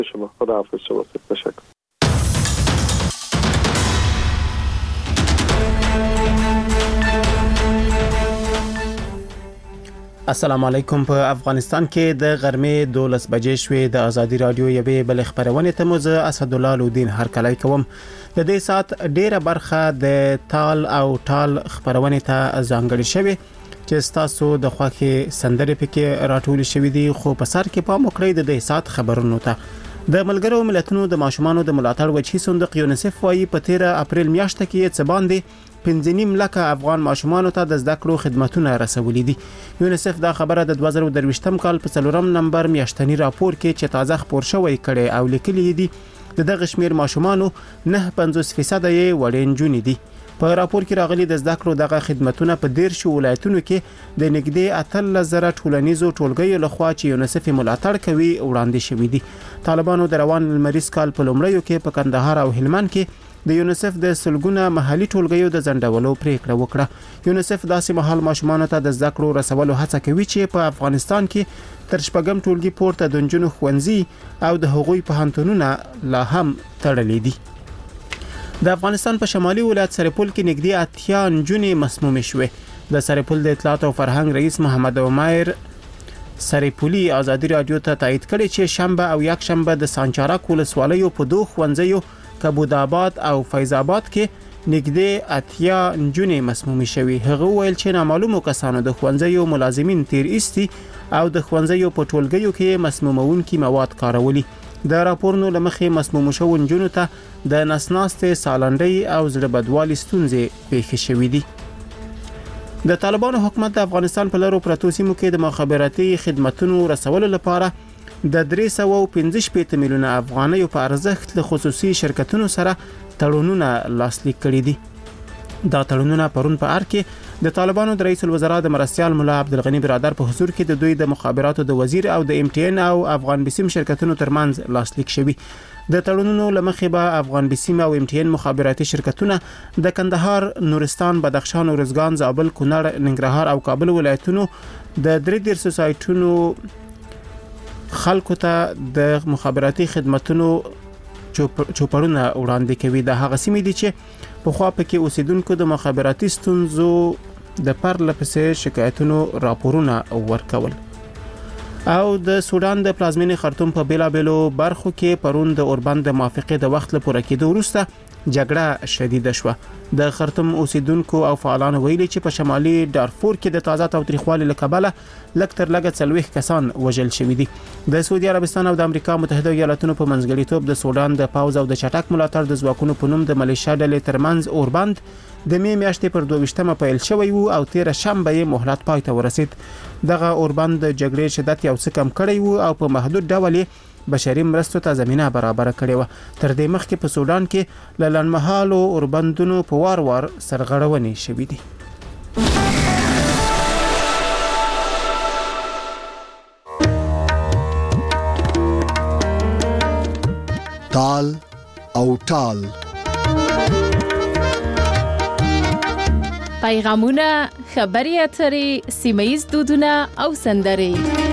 شما. خداحافظ شما. تشکر. السلام علیکم. په افغانستان کې د غرمې 12 بجې شوې. د ازادي رادیو یوې بل خبرونه ته مو اسد الله لودین هرکلی کوم. د دې سات ډیره برخه د تال او ټال خبرونه ته ځانګړې شوې چې تاسو د خوخي سندرې پکې راټول شوې دي. خو په سر کې پام وکړئ د دې سات خبرونو ته. د ملګرو ملتونو د ماشومانو د ملاتړ وجهي صندوق یونیسف وايي په 13 اپریل میاشت کې څه باندې 15 لکه افغان ماشومانو ته د زده کړو خدماتونه رسولي دي. یونیسف دا خبره د 2023م کال په 4 نمبر میاشتنی راپور کې چې تازه خبر شوی کړي او لیکلي دي د دغه شمیر ماشومانو 9.50% یې وړین جونې دي. په راپور کې راغلي د زده کړو دغه خدماتونه په 13 ولایتونو کې د نږدې 13,000 ټولنیزو ټولګیو لخوا چې یونیسف ملاتړ کوي وړاندې شوی دي. طالبانو د روان المریز کال په لومړیو کې په کندهار او هلمند کې د یونیسف د سلګونه محلي ټولګیو د ځنډولو پریکړه وکړه. یونیسف داسې مهال ماشومان ته د زده کړو رسولو هڅه کوي چې په افغانستان کې تر شپږم ټولګي پورته د نجونو ښوونځي او د هغوی پوهنتونونه لا هم تړلې دي. د افغانستان په شمالي ولایت سرپل کې نږدې 80 نجونې مسمومې شوې. د سرپل د اطلاعات او فرهنګ رئیس محمد عمر سرپولي ازادي رادیو ته تایید کړي چې شنبه او یک شنبه د سانچارک ولسوالیو په دوه ښوونځیو کبود آباد او فیض آباد کې نږدې 80 نجونې مسمومې شوې. هغه ویل چې نامعلومو کسانو د ښوونځیو ملازمین تیر ایستي او د ښوونځیو په ټولګیو کې مسمومونکي مواد کارولي. د راپورونو لمخې مسموم شوو نجونو ته د نسناستې سالنډۍ او زړه بدوالي ستونزې پیښې شوې دي. د طالبانو حکومت د افغانستان په لارو پرتو سیمو کې د مخابراتي خدماتو رسولو لپاره د 315 میلیونه افغانیو په ارزښت له خصوصي شرکتونو سره تړونونه لاسلیک کړي دي. دا تړونونه پرون په ار کې د طالبانو د رئیس الوزرا د مرستيال مولا عبدالغنی برادر په حضور کې د دوی د مخابراتو د وزیر او د MTN او افغان بسیم شرکتونو ترمنځ لاسلیک شوی. د تړونونو لمخې به افغان بسیم او MTN مخابراتي شرکتونه د کندهار، نورستان، بدخشان، ارزګان، زابل، کونړ، ننګرهار او کابل ولایتونو د 3 سوسایټونو خلکو ته د مخابراتي خدماتو چوپړونه وړاندې کوي. د هغه سیمې دي چې په خوا پکې اوسیدونکو د مخابراتي ستونزو د پرلپسې شکایتونو راپورونه ورکول. او د سودان د پلازمینې خرطوم په بیلابېلو برخو کې پرون د اوربند د موافقې د وخت لپاره کېدو وروسته جګړه شدیده شوه. د خرطوم اوسیدونکو او فعالانو ویلي چې په شمالي دارفور کې د تازه تاوتریخوالي له کبله لږ تر لږه 40 کسان وژل شوي دي. د سعودي عربستان او د امریکا متحده ایالاتونو په منځګړیتوب د سودان د پاوز او د چټک ملاتړ د ځواکونو په نوم د ملیشیا ډلې ترمنځ اوربند د می میاشتې پر 22مه پیل شوی وو او 13 شنبه یې مهلت پای ته ورسید. دغه اوربند د جګړې شدت یو څه کم کړی وو او په محدود ډول بشري مرستو ته زمينه برابر کړې و. تر دې مخکې په سودان کې لړنمحالو اوربندونو په وار وار سرغړونې شوې دي. تال او ټال پیغامونه، خبري اترې، سیمه‌ییز دودونه او سندرې.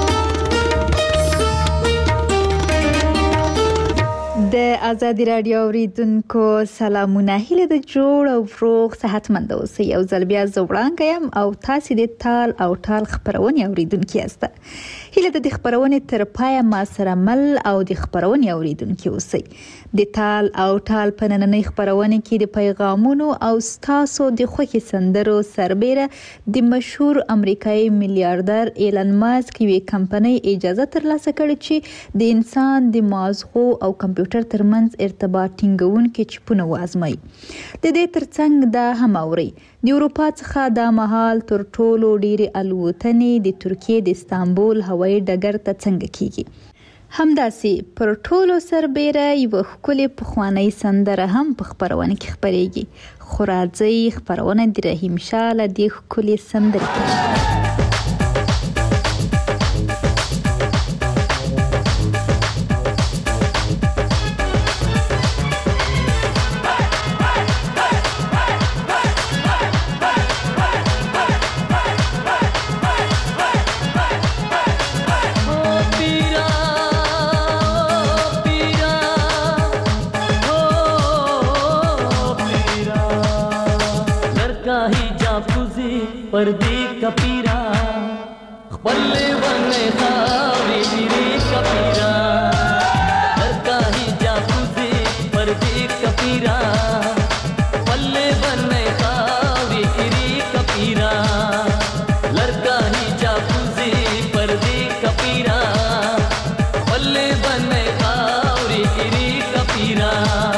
د ازادي رادیو اوریدونکو سلامونه، هیله د جوړ او فروغ صحتمند اوسئ. یو ځل بیا زه وړاندې یم او تاسو د تال او ټال خبرونه اوریدونکو یاست. هیله د خبرونه تر پای ما سره مل او د خبرونه اوریدونکو اوسئ. د تال او ټال په نننۍ خبرونه کې د پیغامونو او تاسو د خوښي سندرو سربېره د مشهور امریکایي میلیارډر ایلن ماسک یوې کمپنۍ اجازه ترلاسه کړې چې د انسان د مازغو او کمپیوټر ترمنځ ارتباط ټینګونکي چپونه وازمایي. د دې ترڅنګ دا هم اوري د اروپا څخه د مهال تر ټولو ډېری الوتنې د ترکیې د استانبول هوایي ډګر ته څنګه کیږي. همداسې پر ټولو سربېره یو ښکلې پخوانۍ سندره هم په خبرونه کې خبرېږي. خو راځئ خبرونه د رحیم شاه له دې ښکلې سندرې کې. پردې کپیرا خپل ونه خاورې ډېرې کپیرا درکاهي جاسوسي پردې کپیرا خپل ونه خاورې ډېرې کپیرا لړکاهي جاسوسي پردې کپیرا خپل ونه خاورې ډېرې کپیرا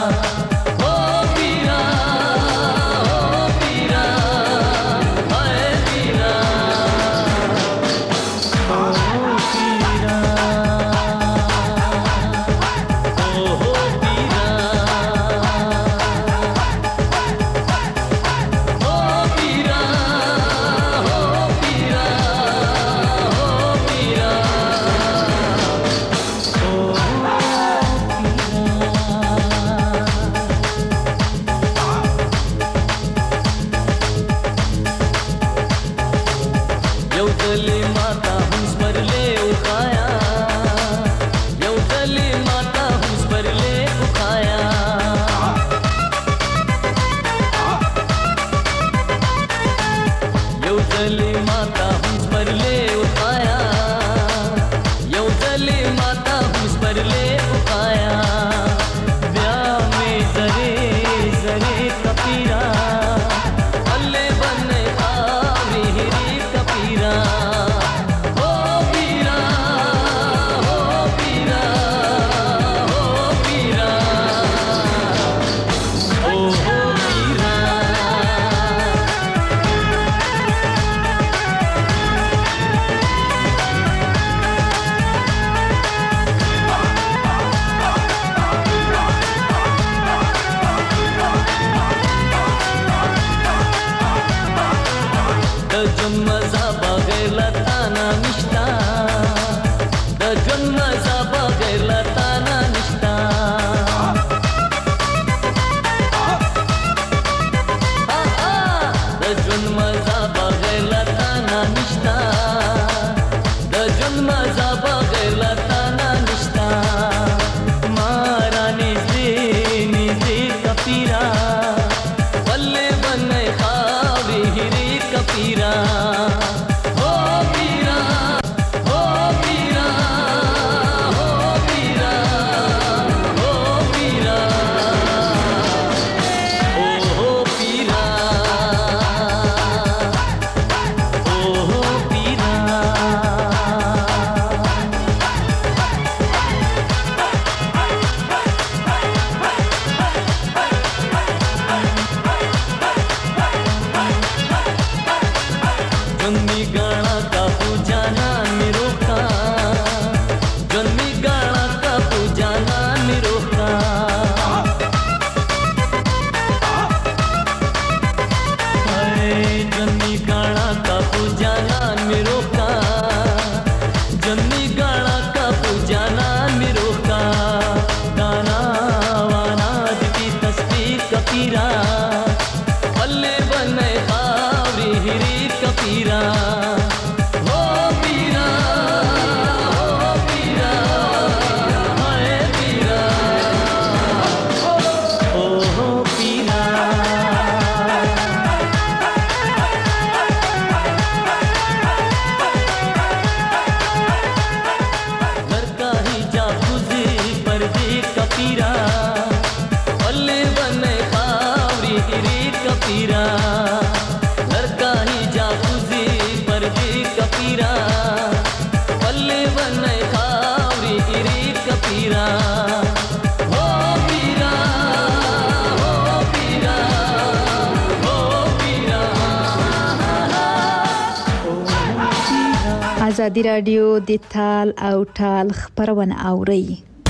ازادي رادیو د تال او ټال خبرونه اوري.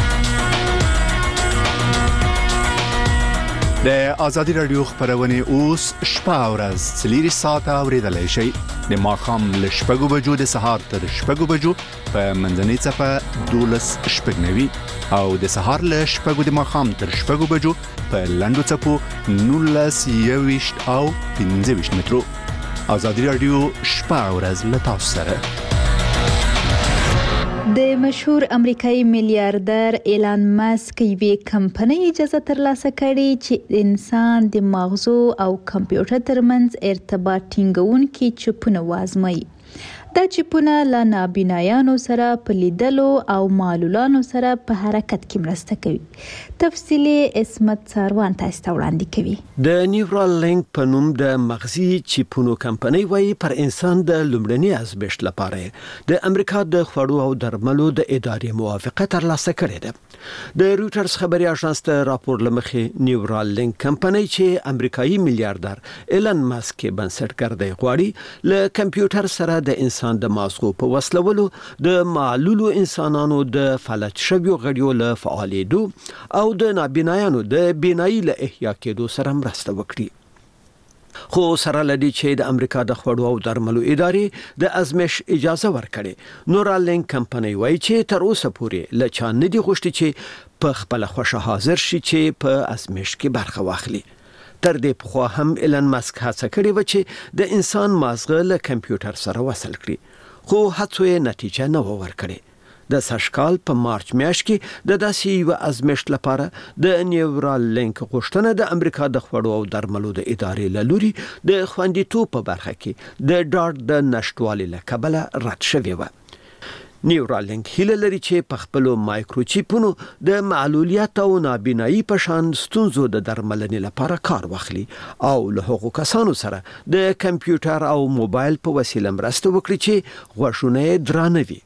د ازادي رادیو خبرونه اوس شپه او ورځ 3 ساعته اوریدلای شئ. د ماښام له 6 بجو د سهار تر 6 بجو په منځنۍ صفه 12:90 او د سهار له 6 د ماښام تر 6 بجو په لنډو صفو 19:20 او 15 مترو. ازادي رادیو شپه او ورځ له تاسو سره. د مشهور امریکایي میلیاردر ایلان ماسک یوې کمپنۍ اجازه ترلاسه کړې چې انسان د مغزو او کمپیوټر ترمنځ ارتباط ټینګونکي چپونه وازموي. دا چپونه له نابینایانو سره په لیدلو او معلولانو سره په حرکت کې مرسته کوي. تفصیلی اسمت ساروان تاسو ته وړاندې کوي. د نیورال لینک په نوم د مغزي چپونو کمپنۍ وايي پر انسان د لومړني ازمېښت لپاره د امریکا د خوړو او درملو د ادارې موافقه ترلاسه کړې ده. د رويټرز خبري اژانس ته راپور لمخې نیورال لینک کمپنۍ چې امریکایي میلیاردر ایلان ماسک بنسټګر دی غواړي له کمپیوټر سره د انسان د مازغو په وسلولو د معلولو انسانانو د فلج شویو غړیو له فعالېدو او د نابینایانو د بینایي له احیا کېدو سره مرسته وکړي. خو سره لدی چې د امریکا د خوړو او درملو ادارې د ازمېښت اجازه ورکړي. نورال لینک کمپنۍ وایي چې تر اوسه پورې له چا نه دي غوښتي چې په خپل خوښه حاضر شي چې په ازمېښت کې برخه واخلي. تر دې پخوا هم ایلان ماسک هڅه کړې و چې د انسان مازغه له کمپیوټر سره وصل کړي، خو هڅو یې نتیجه نه و ورکړې. د سږکال په مارچ میاشت کې د داسې یو ازمېښت لپاره د نیورال لینک غوښتنه د امریکا د خوړو او درملو د ادارې له لوري د خوندیتوب په برخه کې د ډاډ د نشټوالي له کبله رد شوې و. نیورال لینک هیله لري چې په خپل مایکروچیپونو د معلولیت او نابینایی په شان ستونزو د درملنې لپاره کار واخلي او له هغو کسانو سره د کمپیوټر او موبایل په وسیله مرسته وکړي چې غوښونه درانه وي.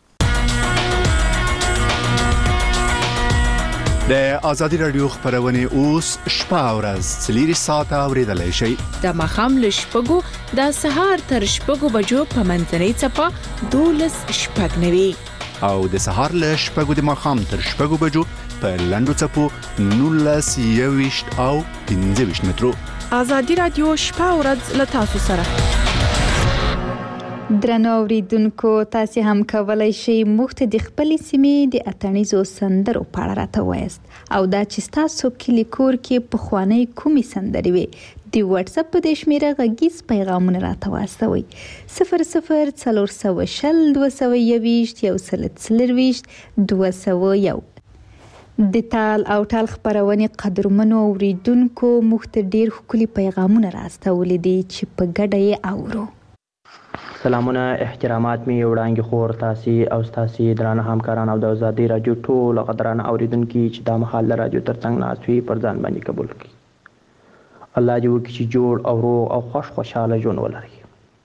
د آزادي رادیو خبرونه اوس شپه او ورځ 4 ساعته اوریدلای شئ. د مخام له شپږو د سهار تر شپږو بجو په منځنۍ څپه 12 شپږ نوي او د سهار له شپږو د مخام تر شپږو بجو په لندو څپو 19 او 15 مترو. آزادي رادیو شپه او ورځ له تاسو سره. درنو اوریدونکو، تاسو هم کولای شئ موږ ته د خپلې سیمې د اتڼیزو سندرو په اړه راته وایاست او دا چې تاسو کلی کور کې پخوانی کومې سندرې وي د واتس اپ په شمیره غږیز پیغامونه راته واستوئ 00202021 د ټال او ټال خبرونه قدرمنو اوریدونکو موږ ته ډیر ښکلي پیغامونه راستولي دي چې په ګډه یې اورو. سلامونه، احترامات می وړاندې خور تاسو او تاسو درانه همکاران او د آزادي رادیو ټول قدران اوریدونکو چې د محل رادیو ترڅنګ ناسوي پر ځان باندې قبول کړي. الله دې وکړي چې جوړ او روغ او خوشاله ژوند ولري.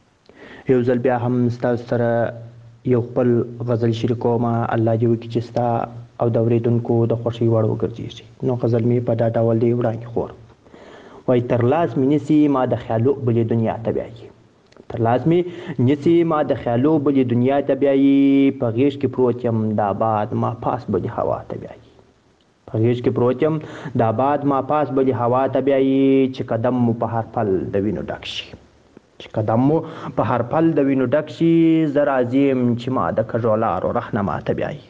یو ځل بیا هم تاسو سره یو خپل غزل شریکوم. الله دې وکړي چې تاسو او د اوریدونکو د خوشي وړ وګرځي. نو غزل می په دا ډول دی وړاندې خور وای تر لاس مینسی ما د خیالو بلې دنیا ته بیایي. تر لازمي نسی ما د خیالو بلې دنیا ته بیایي. په غیږ کې پروت یم د آباد ما پاس بلې هوا ته بیایي. په غیږ کې پروت یم د آباد ما پاس بلې هوا ته بیایي. چې قدم مو په هر پل د وینو ډک شي، چې قدم مو په هر پل د وینو ډک شي. زه راځم چې ما د کږولارو رهنما ته بیایي.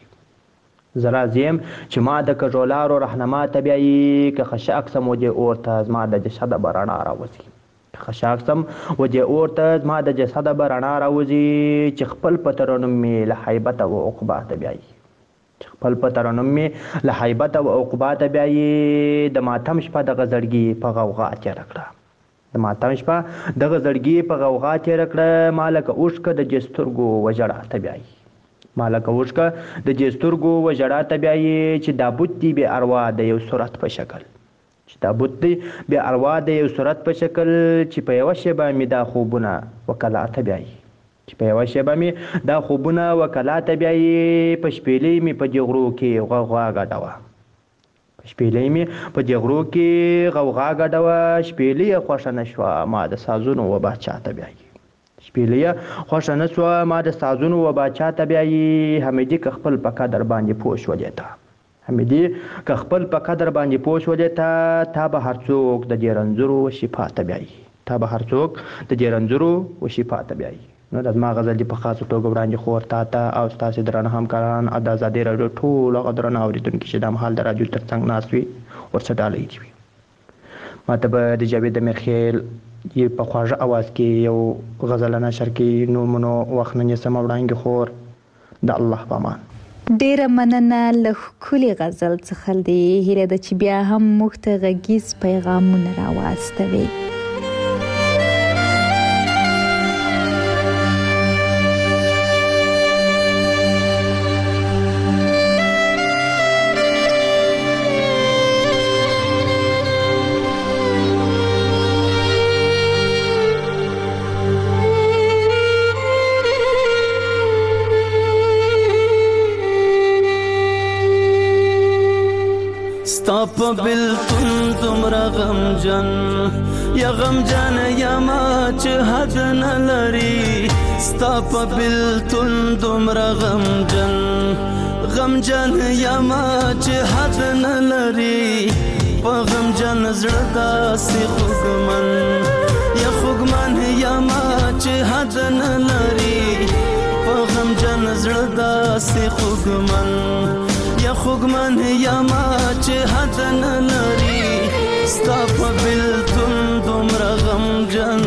زه راځم چې ما د کږولارو رهنما ته بیایي. که خشاک سم و دې اور ته زما د جسد به رڼا راوځي. خشاک سم و دې اور ته زما د جسد به رڼا راوځي. چې خپل په ترنم مې له حیبت او عقبا ته بیایي. چې خپل په ترنم مې له حیبت او عقبا ته بیایي. د ماتم شپه د غزړګي په غوغا تېره کړه. د ماتم شپه د غزړګي په غوغا تېره کړه. ما لکه اوښکه د جسترګو وژړا ته بیایي. ما لکه اوښکه د جسترګو وژړا ته بیایي. چې دا بت دی بې اروا د یو صورت په شکل، چې دا بت دی بې اروا د یو صورت په شکل. چې په یوه شیبه مې دا خوبونه وکلا ته بیایي. چې په یوه شیبه مې دا خوبونه وکلا ته بیایي. په شپېلۍ مې په دې غرو کې غوغا ګډوه. په شپېلۍ مې په دې غرو کې غوغا ګډوه. شپېلۍ یې خوښه نه شوه ما د سازونو و باچا ته بیایي. شپېلۍ یې خوښه نه شوه ما د سازونو و باچا ته بیایي. حمیدي که خپل په قدر باندې پوه شولې ته، حمیدي که خپل په قدر باندې پوه شولې ته. تا به هر څوک د دې رنځورو شفا ته بیایي. تا به هر څوک د دې رنځورو شفا ته بیایي. نو د زما غزل دی په خاصه توګه وړاندې خور تا او تاسو درانه همکاران او د آزادي رادیو ټول قدرانه اوریدونکو چې د محل د رادیو ترڅنګ ناست وي ورڅ ډالۍ دي. ماته به د جاوید امیرخیل یې په خواږه اواز کې یو غزل نشر کې نو منو وخت نه سم وړاندې خور د الله په امان. ډیره مننه له ښکلي غزل څخه دې هیله ده چې بیا هم موږ ته غږیز پیغامونه راواستوي. ستاپ بلتون تمرا غمجن یا غمجن یا ما چه حد نلری ستاپ بلتون تمرا غمجن غمجن یا ما چه حد نلری پا غمجن زردا سی خوگمن یا خوگمن یا ما چه حد نلری پا غمجن زردا سی خوگمن یا خوگمن یا ما چه حد نلری ستا په بلتون دومره غمجن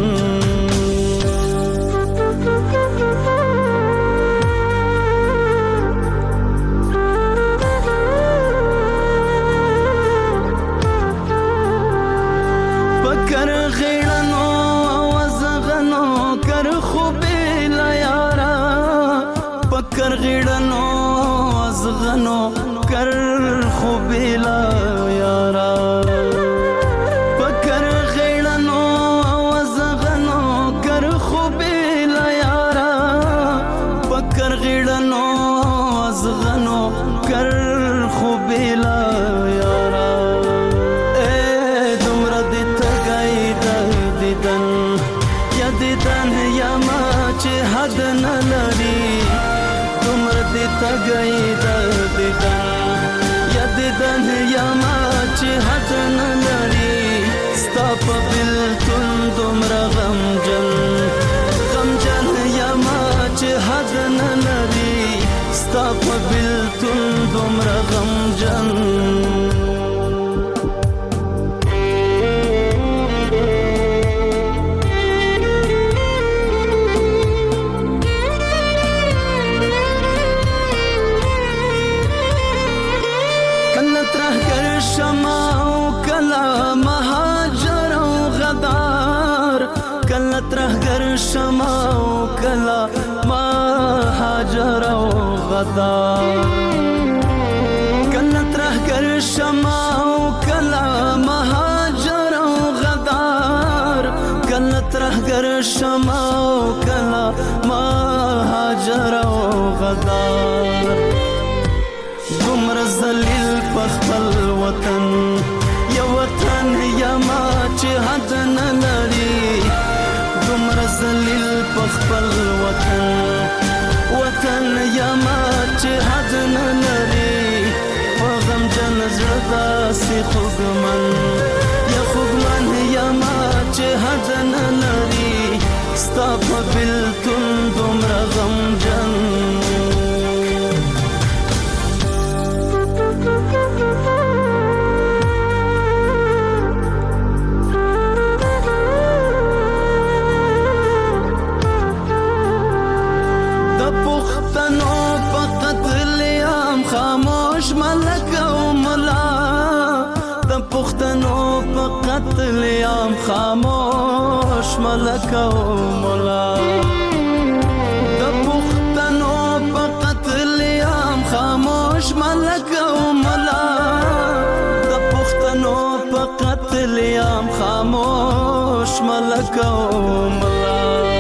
پکر غیړنو وزغنو کر خوبې لا یارا پکر غیړنو وزغنو کر خوبې لا یارا پکر غیړنو وزغنو کر خوبې لا یارا پکر غیړنو وزغنو کر خوبې لا یارا دومره دې تګای د دیدن یا دیدن یا ما چې حد نه لري دومره دې تګای د دیدن یا دیدن یا ما چې حد نه لري ستا په بلتون دومره غمجن غمجن یا ما چې حد نه لري ستا په بلتون دومره غمجن شما او کلا ما هاجر او غدار کلا ترهګر شما او کلا ما هاجر او غدار کلا ترهګر شما او کلا ما هاجر او غدار دومره ذلیل په خپل وطن یا وطن یا ما چې حد نه لري دومره ذلیل په خپل وطن وطن یا ما چې حد نه لري په غمجن زړه داسې خوږمن یا خوږمن یا ما چې حد نه لري ستا په بلتون دومره غمجن خاموش ملک او ملا د پښتنو په قتل عام خاموش ملک او ملا د پښتنو په قتل عام خاموش ملک او ملا د پښتنو په قتل عام خاموش ملک او ملا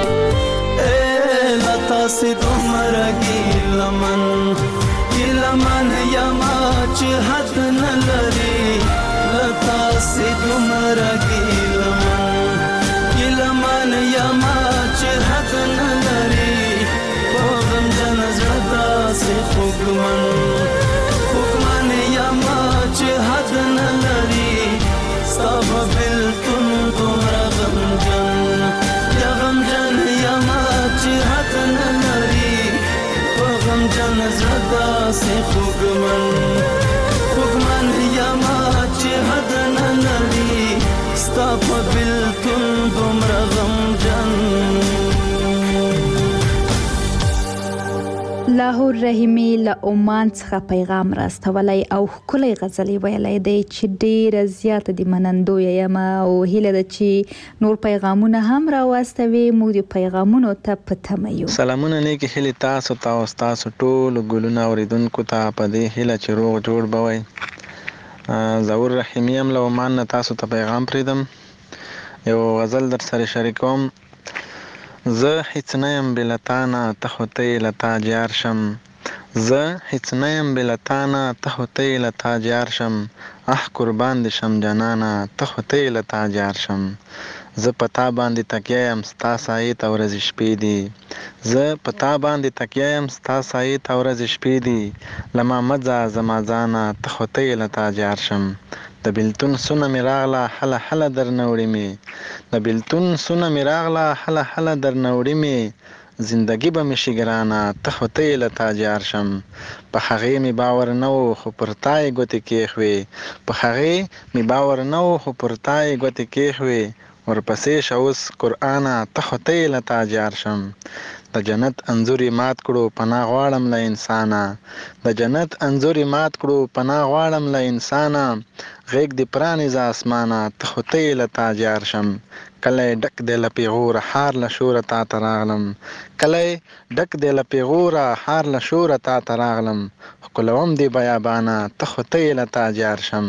لتا سي دومره ګیلمن ګیلمن یا ما چې حد نه لري لتا سي دومره ګیلمن ګیلمن یا ما چې حد نه لري په غمجن زړه داسې خوږمن خوږمن یا ما چې حد نه لري ستا په بلتون دومره غمجن یا غمجن یا ما چې حد نه لري په غمجن زړه داسې خوږمن خوږمن یا ما چې حد نه لري ستا په بلتون دومره غمجن لاهور رحیمي له عمان څخه پیغام راستولی او ښکلی غزل یې ویلی دی چې ډېره زیاته د منندویه یم او هیله ده چې نور پیغامونه هم راواستوي. موږ د پیغامونو ته په تمه یو. سلامونه نیکې هیلې تاسو ته او ستاسو ټولو ګلونه اورېدونکو ته په دې هیله چې روغ جوړ به وئ. ظهور رحیمي یم له عمان نه تاسو ته پیغام پرېږدم. یو غزل در سره شریکوم. زه هیڅ نه یم بې له تا نه ته خو ته یې له تا جار شم. زه هیڅ نه یم بې له تا نه ته خو ته یې له تا جار شم. قربان دې شم جانانه ته خو ته یې له تا جار شم. زه په تا باندې تکیه یم ستا سایې ته ورځې شپې دي. زه په تا باندې تکیه یم ستا سایې ته ورځې شپې دي. له ما مه ځه زما ځانه ته خو ته یې له تا جار شم. د بیلتون سونه مې راغله هله هله درنه وړي مې. د بیلتون سونه مې راغله هله هله درنه وړي مې. زندګي به مې شي ګرانه ته خو ته یې له تا جار شم. په هغې مې باور نه و خو پر تا یې ګوتې کېښوې. په هغې مې باور نه و خو پر تا یې ګوتې کېښوې. ورپسې شه اوس قرآنه ته خو ته یې له تا جار شم. د جنت انځور یې مات کړو پناه غواړم له انسانه. د جنت انځور یې مات کړو پناه غواړم له انسانه. غیږ دې پرانیزه اسمانه ته خو ته یې له تا جار شم. کلی ډک دی له پیغوره هار له شوره تا ته راغلم. کلی ډک دی له پیغوره هار له شوره تا ته راغلم. ښکلوم دې بیابانه ته خو ته یې له تا جار شم.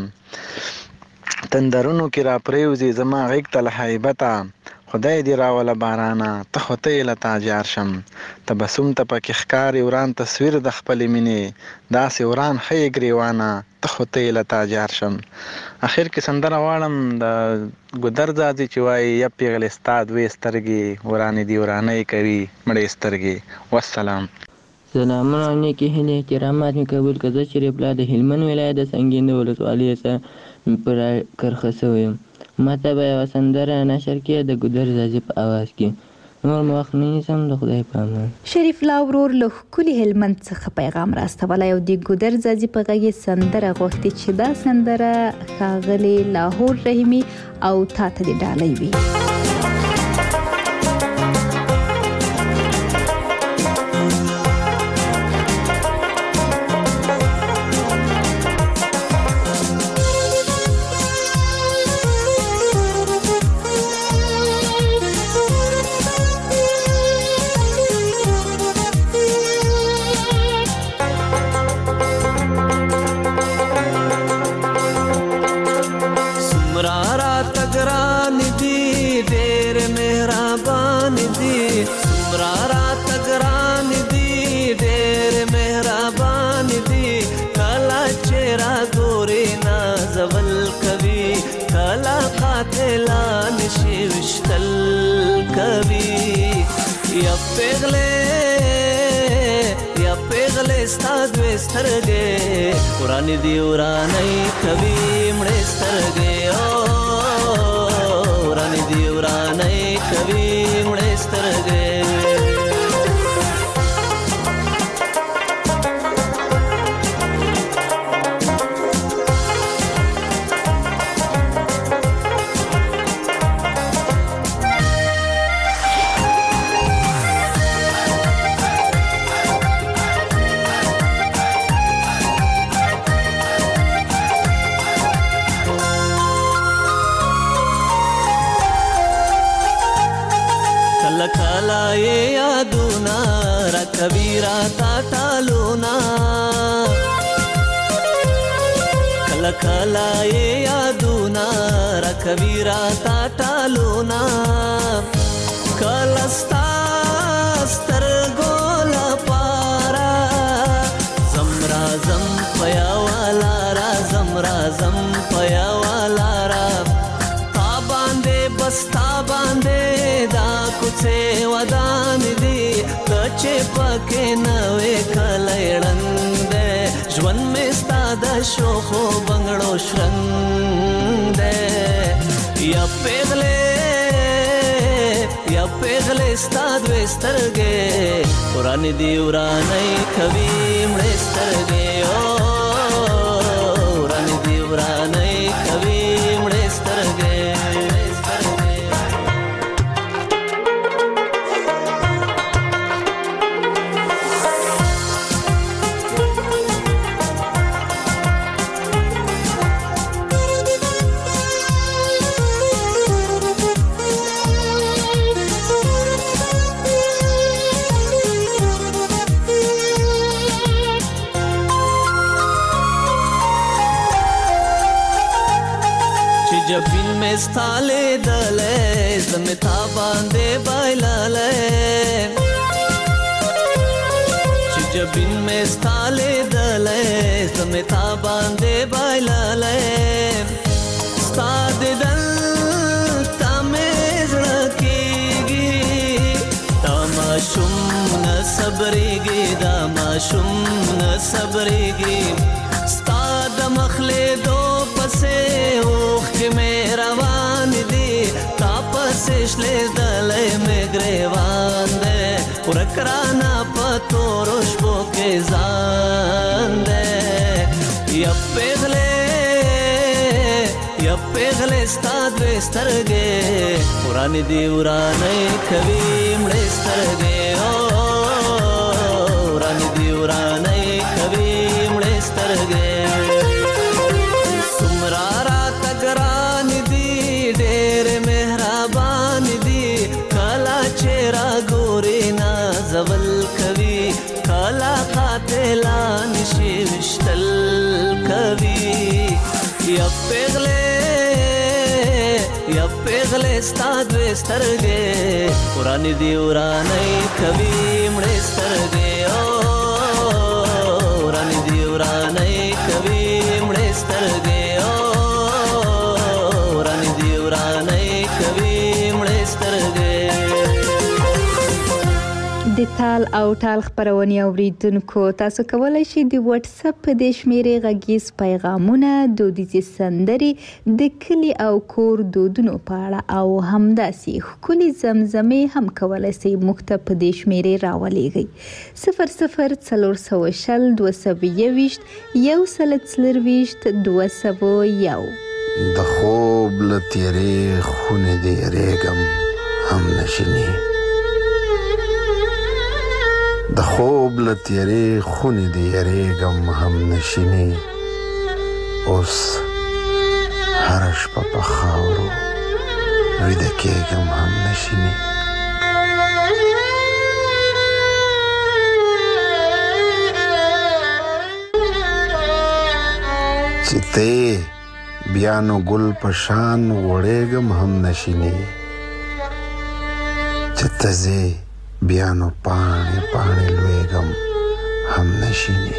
تندرونو کې را پرېوځي زما غیږ ته له هیبته. خدای دې راوله بارانه ته خو ته یې له تا جار شم. تبسم ته پکې ښکاري وران تصویر د خپلې مینې. داسې وران ښه یې ګریوانه ته خو ته یې له تا جار شم. اخر کې سندره غواړم د ګودر ځاځي چې وایي یا پیغلې ستا دوې سترګې ورانې دي ورانۍ کوي مړې سترګې. والسلام. سلامونه او نیکې هیلې احترامات مې قبول کړه. زه شریف الله د هلمند ولایت د سنګین د ولسوالۍ څخه پر کرښه شوی یم. ما ته به یوه سندره نشر کړې د ګودر ځاځي په اواز کې. نور مو وخت نه نیسم د خدای په امان. شریف الله ورور له ښکلي هلمند څخه پیغام راستولی او د ګودر ځاځي په غږ یې سندره غوښتې چې دا سندره ښاغلي لاهور رحیمي او تا ته دې ډالۍ وي. ورانې دي ورانۍ کوي مړې سترګې. ورانې دي ورانۍ کوي مړې سترګې. کبیرا تا ټالونا کله کله یادونا را کبیرا تا ټالونا کله ستا سترګو لپاره زمرا زم پیا والا را زمرا زم پیا والا را تا باندې بس تا باندې دا کوڅه ودان دي چې پکې نوې کلی ړنګ دی ژوند مې ستا د شوخو بنګړو شرنګ دی. یا پیغلې ستا دوې سترګې ورانې دي ورانۍ کوي مړې سترګې. ورانې دي ورانۍ کوي مړې سترګې. چې جبین مې ستاله دلې زمې تا باندې بایلاله چې جبین مې ستاله دلې زمې تا باندې بایلاله ستاد دل شم صبرېږي دا ماشوم نه صبرېږي ستا د مخلې دو پسې اوښکې مې روان دي تا پسې شلې دلې مې ګریوان دی ورک رانه په تورو شپو کې ځان دی یا پیغلې ستا دوې سترګې ورانې دي ورانې کوي مړې سترګې ورانې دي ورانې کوي مړې سترګې څومره راته ګرانې دي ډېرې مهربانې دي کله چې راګورې نازول کوي کله قاتلان شي وشتل کوي یا پیغلې ستا دوې سترګې ورانې دي ورانې کوي مړې سترګې ورانې دي ورانې کوي مړې سترګې ورانې دي ورانې کوي مړې سترګې د تال او ټال خبرونه اوریدونکو تاسو کولای شئ د واتس اپ په د شمیرې غږیز پیغامونه دودیزې سندرې د کلی او کور دودونو په اړه او همداسې ښکلې زمزمې هم کولای شئ موږ ته په د شمیرې راولېږئ 00 222 124 د خوب له تیرې خونې دې یریږم هم نشینې د خوب له تیرې خونې دې یریږم هم نشینې اوس هره شپه په خاورو ویده کېږم هم نشینې چې ته بیا نو ګل په شان غوړېږم هم نشینې چې ته ځې بیا نو پاڼې پاڼې لویږم هم نشینې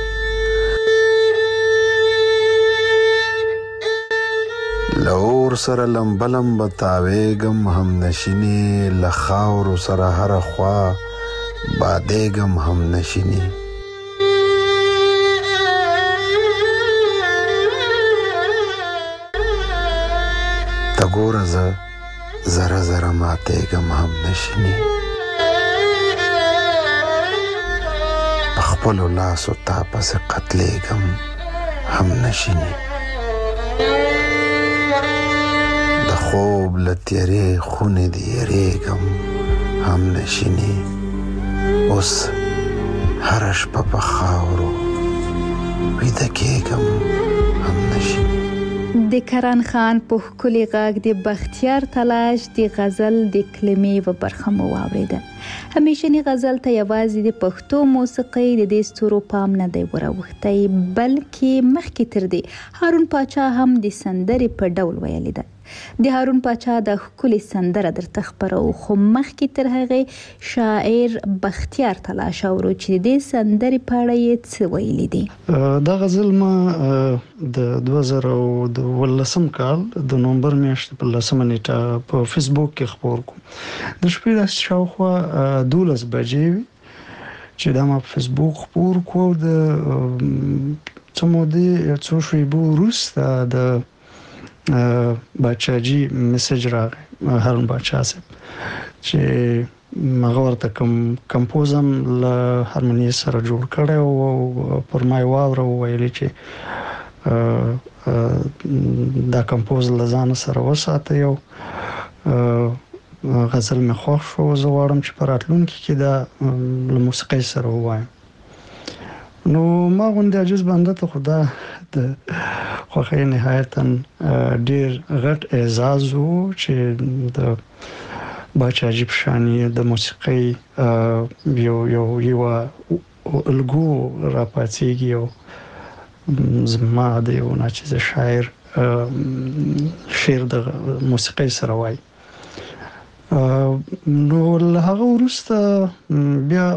له اور سره لمبه لمبه تاویږم هم نشینې له خاورو سره هره خوا بادېږم هم نشینې ته ګوره زه ذره ذره ماتېږم هم نشینې خپلو لاسو تا پسې قتلېږم هم نشینې د خوب له تیرې خونې دې یریږم هم نشینې اوس هره شپه په خاورو ویده کېږم هم نشینې د کرن خان په ښکلي غږ د بختیار تلاش د غزل د کلمې و برخه مو واورېده همیشنی غزل ته یوازې د پښتو موسیقۍ د دې ستورو پام نه دی وراوښتی بلکې مخکې تر دې هارون پاچا هم د سندرې په ډول ویلې ده د هارون پاچا د ښکلې سندره درته خپرو خو مخکې تر هغې شاعر بختیار تلاش اورو چې د دې سندرې په اړه یې څه ویلي دي دا غزل ما د 2018 کال د نومبر میاشتې په 10 نیټه په فیسبوک کې خپور کوم د شپې د شاوخوا 12 بجې چې دا ما په فیسبوک خپور کو د څو مودې څو شېبو وروسته د باچاجي میسج راغی هارون پاچا صاحب چې هغه ورته کمپوزم له هارموني سره جوړ کړی او پر ما واوره ویلي چې دا کمپوز له ځان سره وساتئ او غزل مې خوښ شو زه غواړم چې په راتلونکي کې دا له موسیقۍ سره ووایم نو ما غوندې عجز بنده ته خدا د خوښۍ نهایتاً ډېر غټ اعزاز وو چې د باچاجي په شانې د موسیقۍ یو الګو راپاڅېږي او زما د یو ناچیزه شاعر شعر د موسیقۍ سره وای. نو له هغه وروسته بیا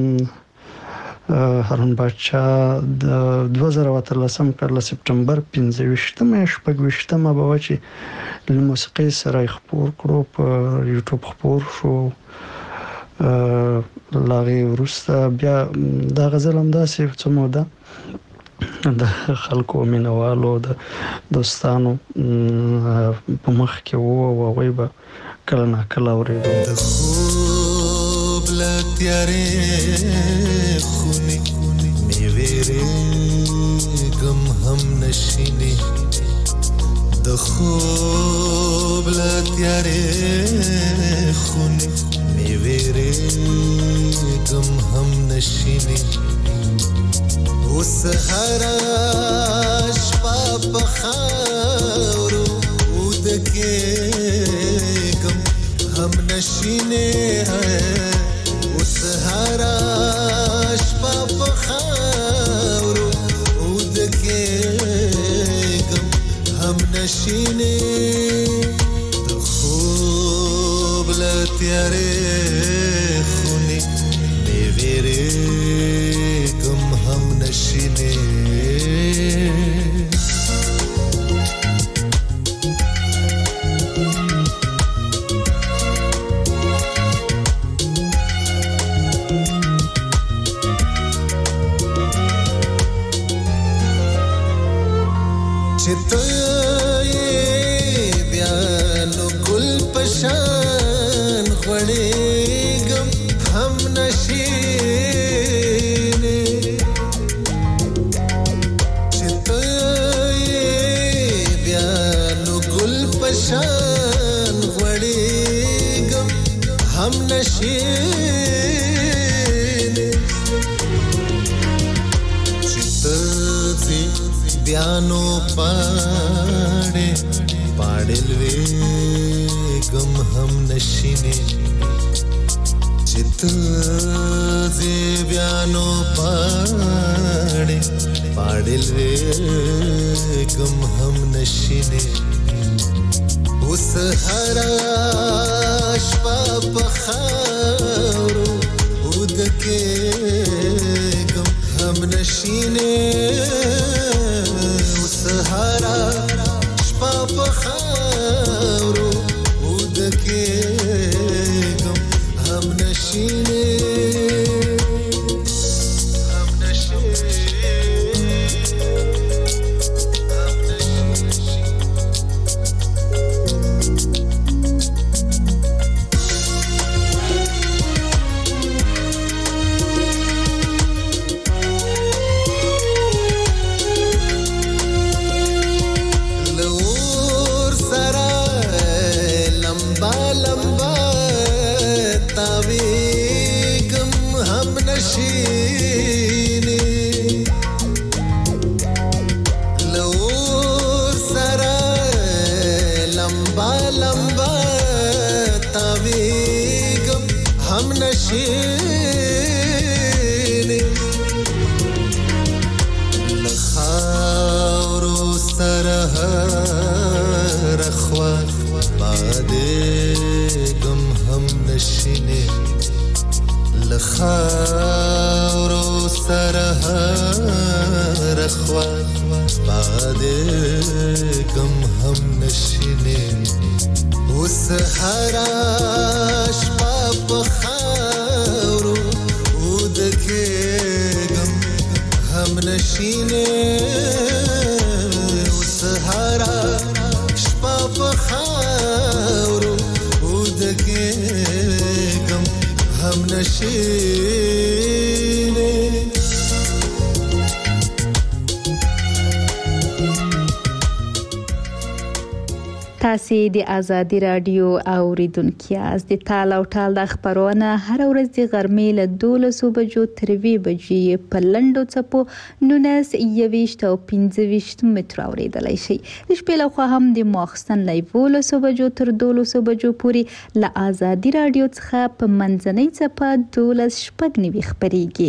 هارون بادشاه د 2013 کال سپټمبر 15مه شپږ به چې له موسیقۍ سره خپور کړو په یوټیوب خپور شو. لاغي وروسته بیا دا غزل هم داسې څه موده د خلکو مینوالو د دوستانو په مخ کې وو او هغوی به کله نا کله اورېدو. د خوب له تیارې خونې مې وېرېږم هم نشینې، د خوب له تیارې خونې مې وېرېږم هم نشینې، اوس هره شپه په خاورو ودکېږم هم نشینې، اوس هره شپه په خاورو ودکېږم هم نشینې، د خوب له تیارې خونې مې وېرېږم هم نشینې. چې ته یې بیا نو ګل پشان غوړېږم هم نشینې، چې ته یې بیا نو ګل پشان غوړېږم هم نشینې، چې ته بیا نو پاړې پاړې لوېږم هم نشینې، چې ته بیا نو پاړې پاړې لوېږم هم نشینې، اوس هره شپه په خاورو ودکېږم هم نشینې، سهارا شپه په خاورو ودکېږم هم نشینې، هم نشینې، هم نشینې. لخاورو سره هره خوا بادېږم هم نشینې، لخاورو سره هره خوا بادېږم هم نشینې، اوس هره شپه په خاورو ودکېږم هم نشینې، اوس هره شپه په خاورو ودکېږم هم نشینې. تاسو د آزادي رادیو اوریدونکو یاست. د تال او ټال د خبرونه هر ورځ د غرمې له 12 بجو تر 2 بجې په لندو چپو 19 او 25 متر اوریدلای شي. د شپې له خوا هم د ماخستن له 12 بجو تر 12 بجو پورې له آزادي رادیو څخه په منځنۍ چپه 12 شپږ خبريږي.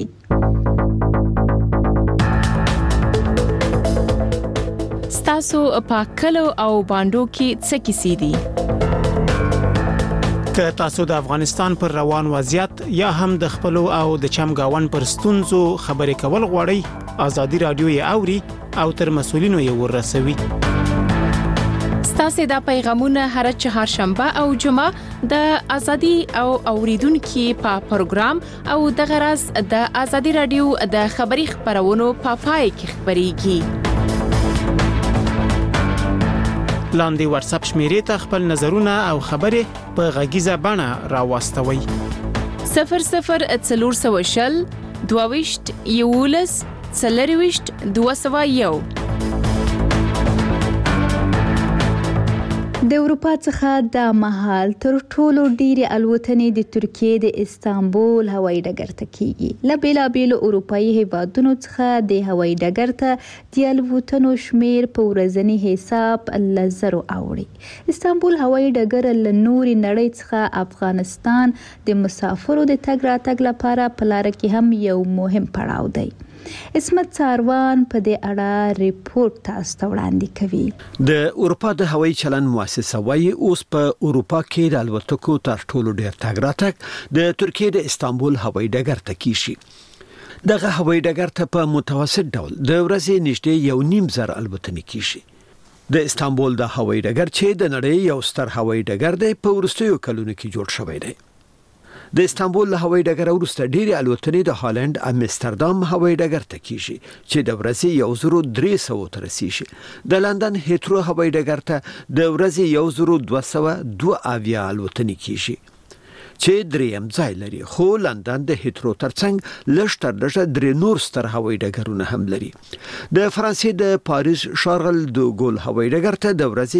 ستاسو په کلو او باندو کې څه کیسې دي؟ که تاسو د افغانستان پر روان وضعیت یا هم د خپل او د چمګاون پر ستونزو خبرې کول غواړئ، آزادي رادیو یې اوري او تر مسولینو یې ورسوي. ستاسو دا پیغامونه هر چهارشنبه او جمعه د آزادي او اوریدونکو په پروګرام او د غرض د آزادي رادیو د خبري خبرونو په پای کې خبريږي. لاندې واتس اپ شمیرې ته خپل نظرونه او خبرې په غږیزه بڼه راوستوي. 0040 22 11 40 201. د اروپا څخه د مهال تر ټولو ډیره الوتنې د ترکیې د استانبول هوایي ډګر ته کیږي. له بیلابیلو اروپایي هیوادونو څخه د هوایي ډګر ته د الوتنو شمیر په ورځني حساب لزرو اوړي. استانبول هوایي ډګر له نوري نړۍ څخه افغانستان د مسافرو د تګ راتګ لپاره په لار کې هم یو مهم پړاو دی. اسمت ساروان په دې اړه ریپورت تاسو ته وړاندې کوي. د اروپا د هوایي چلند مؤسسه وايي اوس په اروپا کې د الوتکو تر ټولو ډېر تګ راتګ د ترکیې د استانبول هوایي ډګر ته کیږي. دغه هوایي ډګر ته په متوسط ډول د ورځې نږدې 1.5 الوتنې کیږي. د استانبول د هوایي ډګر چې د نړۍ یو ستر هوایي ډګر دی په وروستیو کلونو کې جوړ شوی دی. د استانبول له هوایي ډګر وروسته ډېری الوتنې د هالند امستردام هوایي ډګر ته کیږي چې د ورځې 1300 ته رسیږي. د لندن هیترو هوایي ډګر ته د ورځې 1202 الوتنې کیږي چې دریم ځای لري، خو لندن د هیترو ترڅنګ لږ تر لږه درې نور ستر هوایي ډګرونه هم لري. د فرانسې د پاریس شارل دو ګول هوایي ډګر ته د ورځې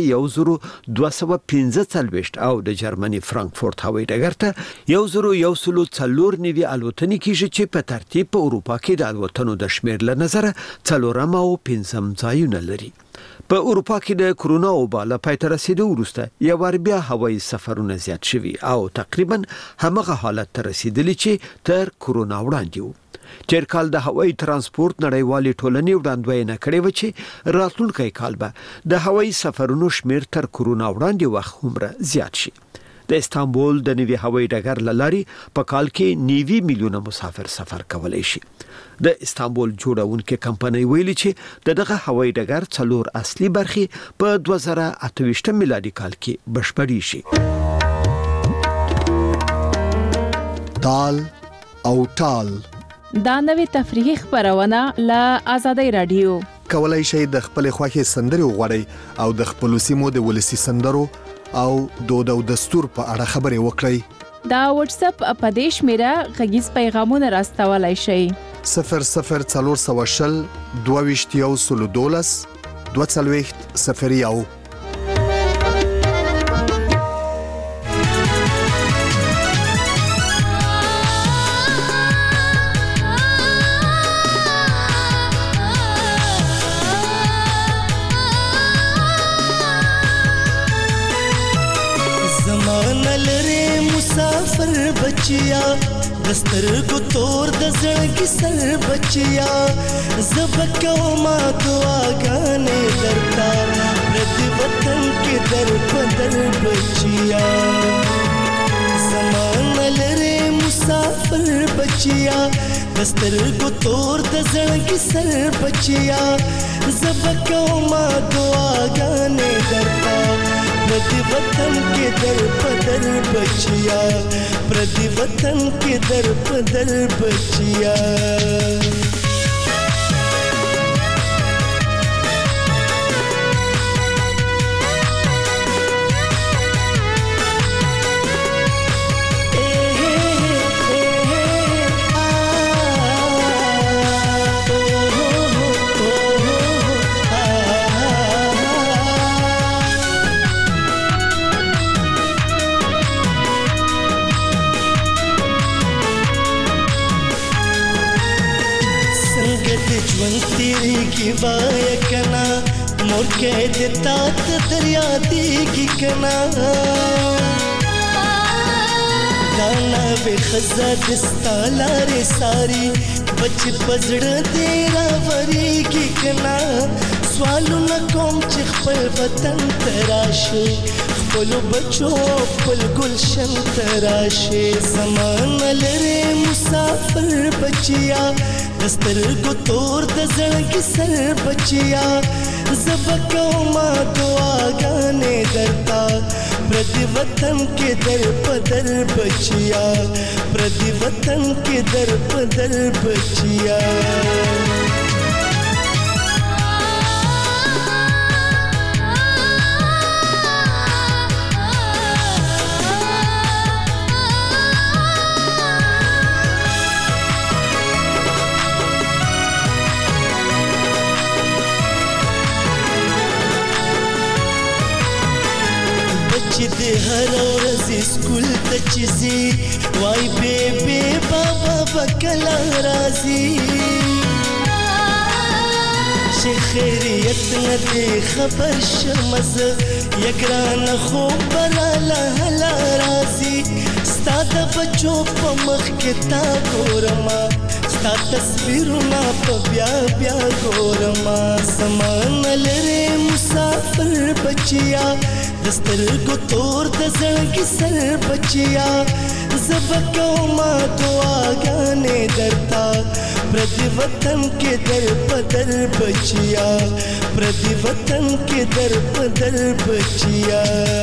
1215 او د جرمني فرانکفورت هوایي ډګر ته 1104 الوتنې کیږي چې په ترتیب په اروپا کې د الوتنو د شمیر له نظره 4 او 5 ځایونه لري. په اروپا کې د کرونا وبا له پای ته رسیدو وروسته یو بیا هوایي سفرونه زیات شوي او تقریبا همغه حالت ته رسیدلی چې تر کرونا وړاندې وو. تیر کال د هوایي ترانسپورت نړیوالې ټولنې وړاندوینه کړې و چې راتلونکی کال به د هوایي سفرونو شمیر تر کرونا وړاندې وخت عمره زیات شي. د استانبول د نوي هوایي ډګر لاري په کال کې 9 میلیونه مسافر سفر کولای شي. د استانبول جوړونکو کمپنۍ ویلي چې دغه هوایي ډګر 4 اصلي برخې په 2028 میلادي کال کې بشپړي شي. تال او ټال دا نوې تفریحي خبرونه له آزادۍ رادیو. کولای شئ د خپل خوښي سندري وغوړئ او د خپل سیمو د ولسی سندرو او دود او دستور په اړه خبرې وکړئ. دا واتس اپ په دې شمیره غږیز پیغامونه راستولای شئ. 0040 22 22 बचिया दस्तर को तोड़ दजड़ की सर बचिया ज़बको मा दुआ गाने दरता प्रति वतन के दर पदर बचिया ज़मान लरे मुसाफिर बचिया दस्तर को तोड़ दजड़ की सर बचिया ज़बको मा दुआ गाने दरता प्रति वतन के दर पदर बचिया प्रति वतन के दर पदर बचिया. वायकना मोर कह देता दरिया देगी कना गाना वे खजा दिस्ता लारे सारी बच पजड़ तेरा वरी की कना سوالونه کوم چې خپل وطن ته راشي خپلو بچو خپل ګلشن ته راشي زمانه لرې مسافر بچیا د سترګو تور د زړګي سر بچیا زه به کومه دعاګانې درته پردي وطن کې در په در بچیا پردي وطن کې در په در بچیا چې د هر ورځ سکول ته چې ځي وای بیبي بابا به کله راځي چې خیریت نه دی خبر شم زه یګرانه خو براله هله راځي ستا د بچو په مخ کې تا ګورمه ستا تصویرونه په بیا بیا ګورمه زمانه لرې مسافر بچیا د سترګو تور د زړګي سر بچیا زه به کومه دعاګانې درته پردي وطن کې در په در بچیا پردي وطن کې در په در بچیا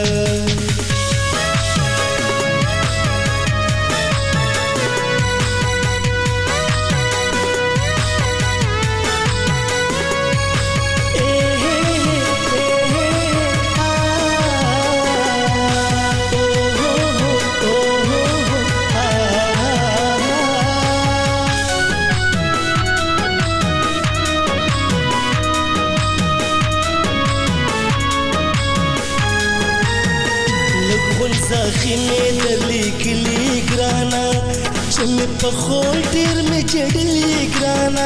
خیمه درلیکلی ګرانا چې مې په خول ډېر مې جړلي ګرانا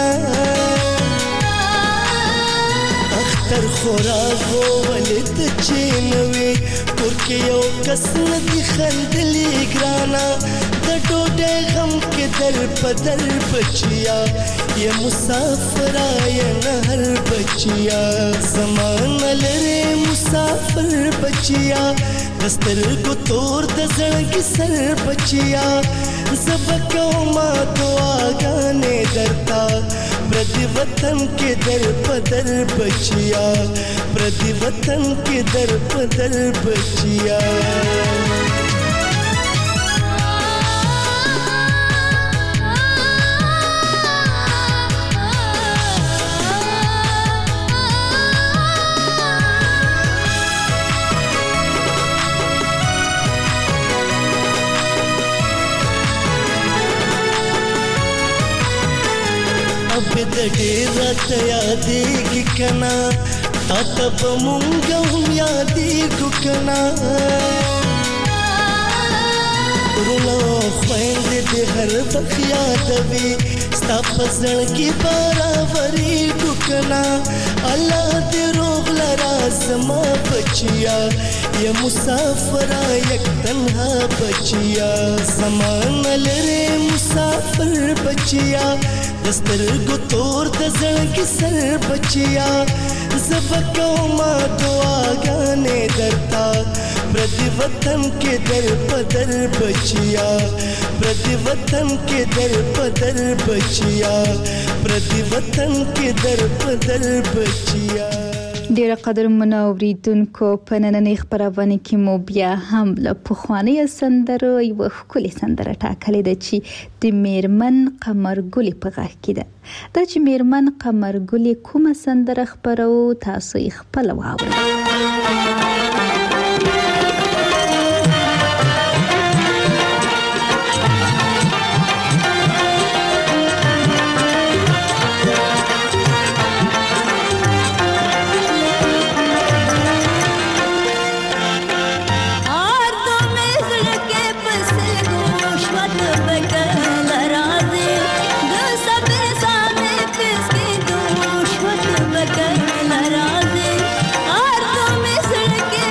اختر خوراغو ولې ته چې نه وې کور کې یو کس نه دي خندلي ګرانا د ډوډۍ غم کې در په در بچیا یا مسافره یا نهر بچیا زمانه لرې مسافر بچیا د سترګو تور د زړګي سر بچیا زه به کومه دعاګانې درته پردي وطن کې در په در بچیا پردي وطن کې در په در بچیا د ډېر راته یادېږي که نه تا ته به مونږ هم یادېږو که نه وروڼه او خویندې دې هر وخت یادوي ستا په زړګي به راورېږو که نه الله دې روغ لره زما بچیا یا مسافره یک تنها بچیا زمانه لرې مسافر بچیا د سترګو تور د زړګي سر بچیا زه به کومه دعاګانې درته پردي وطن کې در په در بچیا پردي وطن کې در په در بچیا پردي وطن کې در په در بچیا ډیر قدر منوریدونکو په نننۍ خبرونه کې مو بیا هم له پخوانۍ سندرو یو ښکلې سندره ټاکلې ده چې د میرمن قمرګلې په غږ کې ده دا چې میرمن قمرګلې کومه سندره خبرو تاسو یې خپل واورئ Ardo me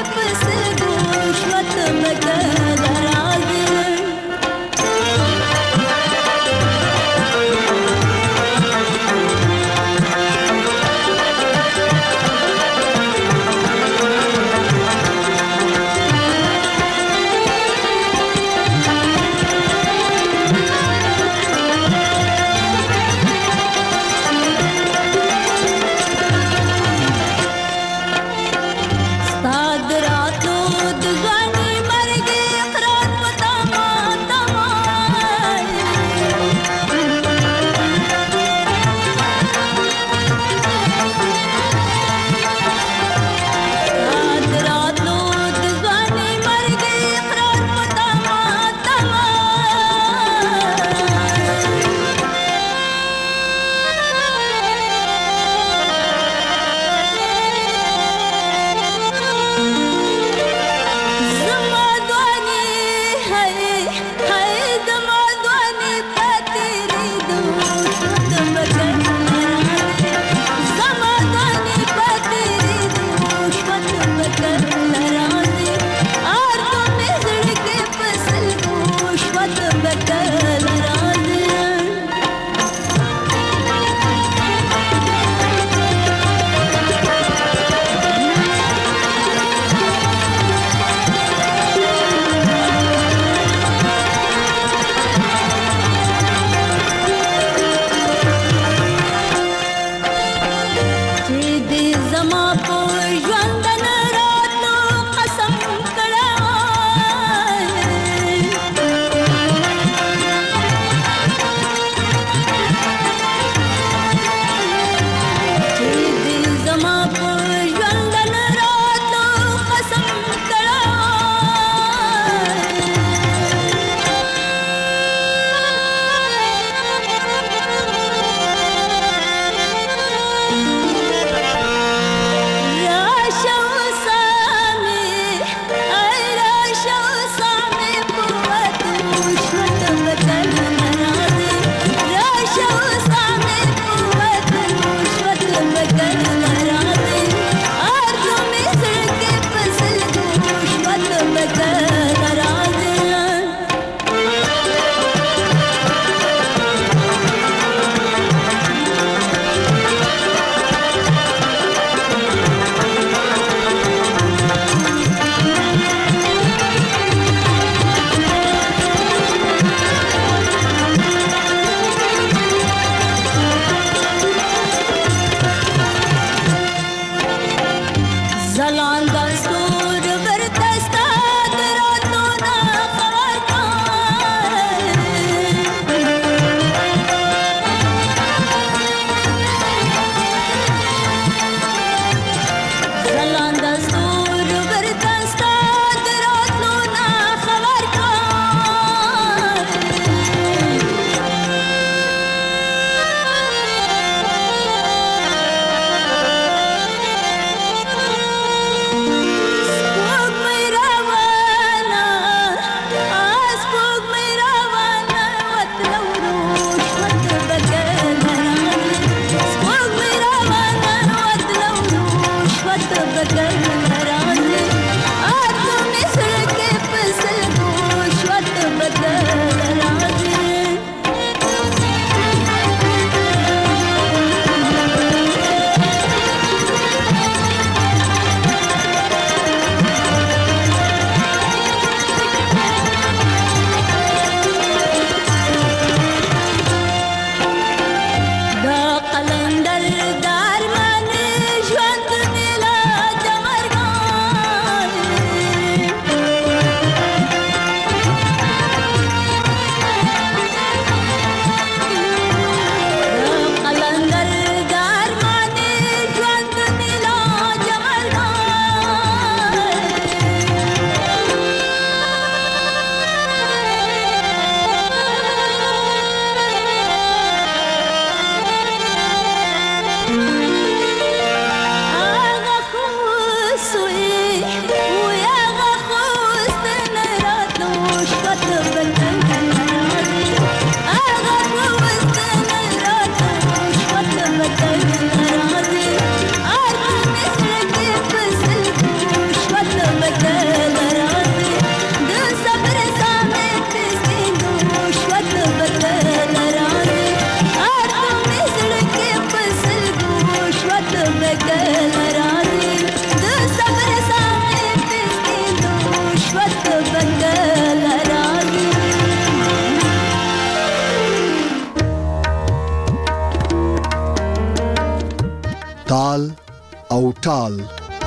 تال او ټال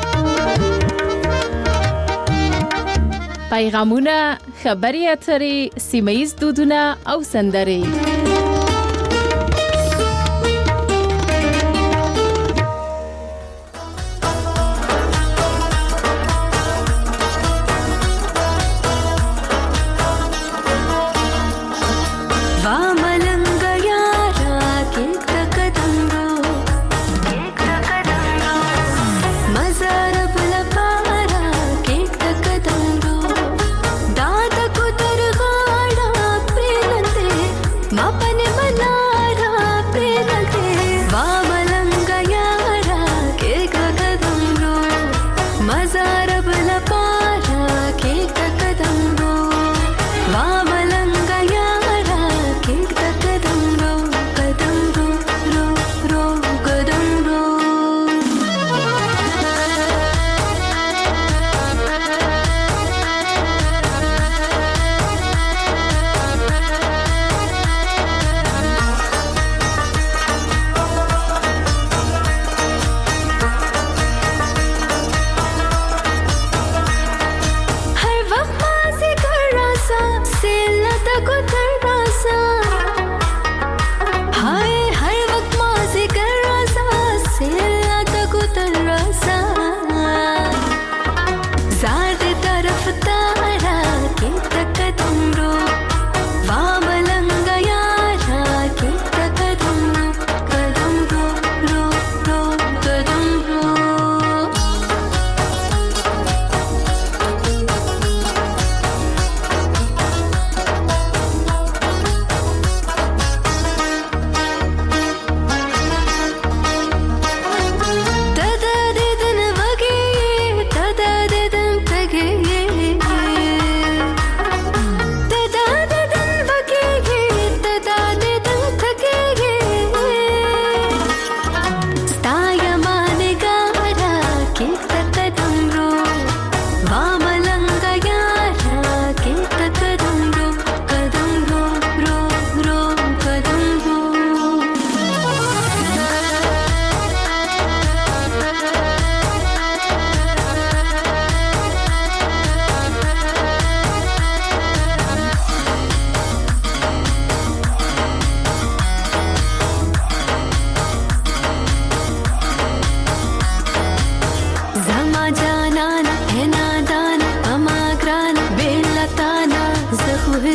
پیغامونه، خبري اترې، سیمه‌ییز دودونه او سندرې. Ma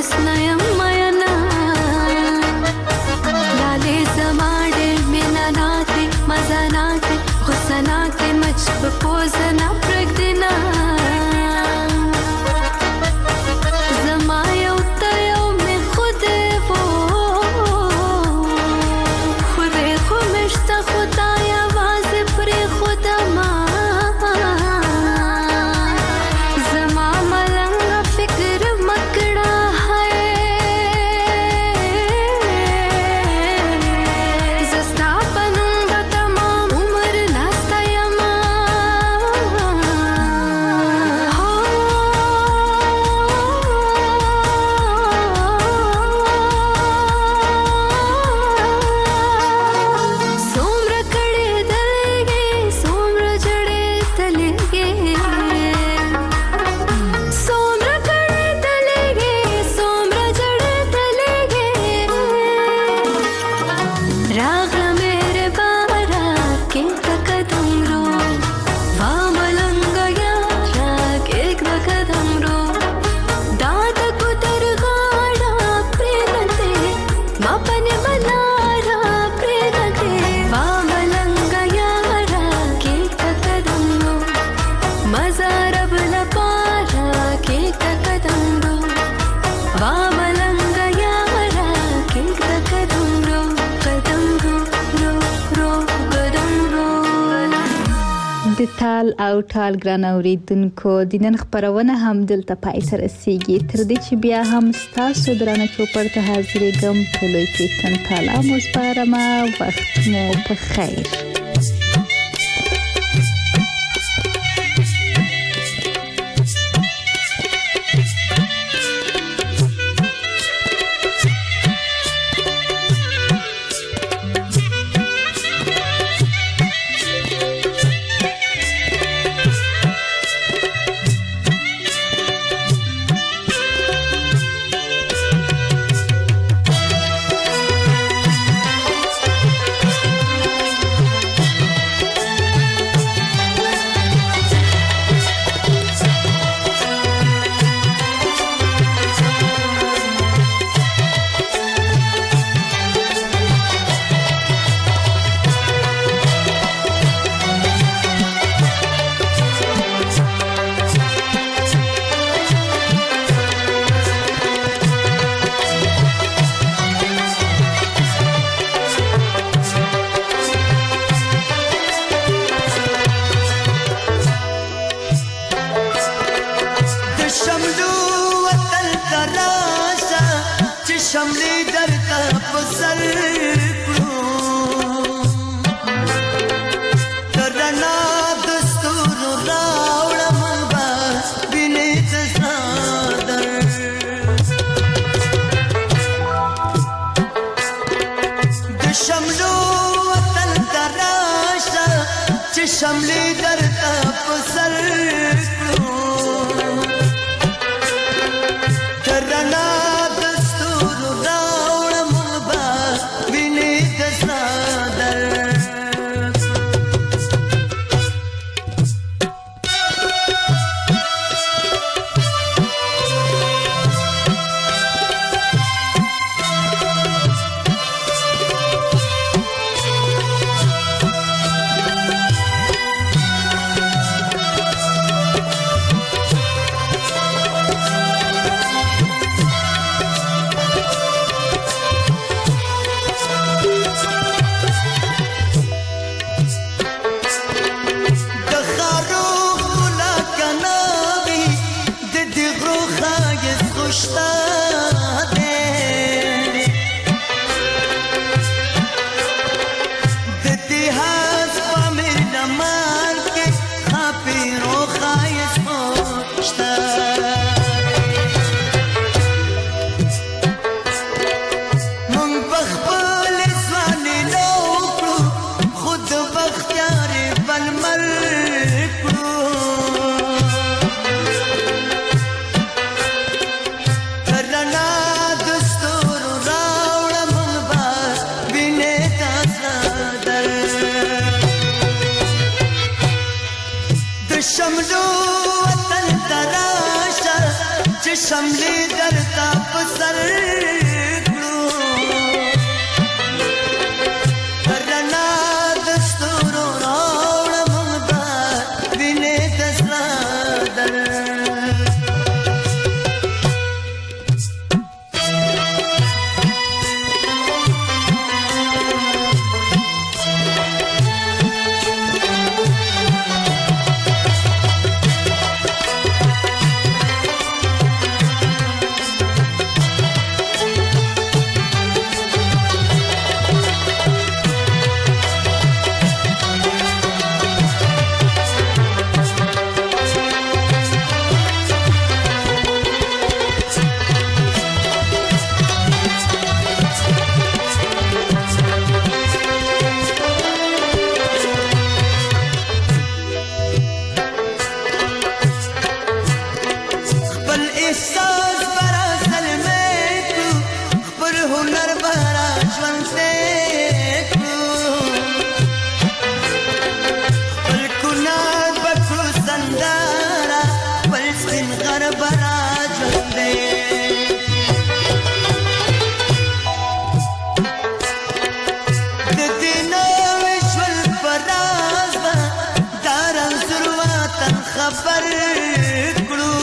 हुस्न मयना लाले समाडे मिना नाते मजा नाते गुस्सा नाते मुझ पोज ना प्रग देना जमाया उतयो में खुद वो खुदे खुमिश्ता खुदाया आवाज परे खुदा माँ تال او ټال ګران اوریدونکو د نن خبرونه هم دلته پای سره رسیږي تر دې چې بیا هم تاسو درانه چوپړ ته حاضرېږم په لوی کیشتن تعالی مو سپارم وخت مو په خیر شملې درته په سر کړو رڼا د ستورو راوړه موږ به وینې د زړه درد خبر کړو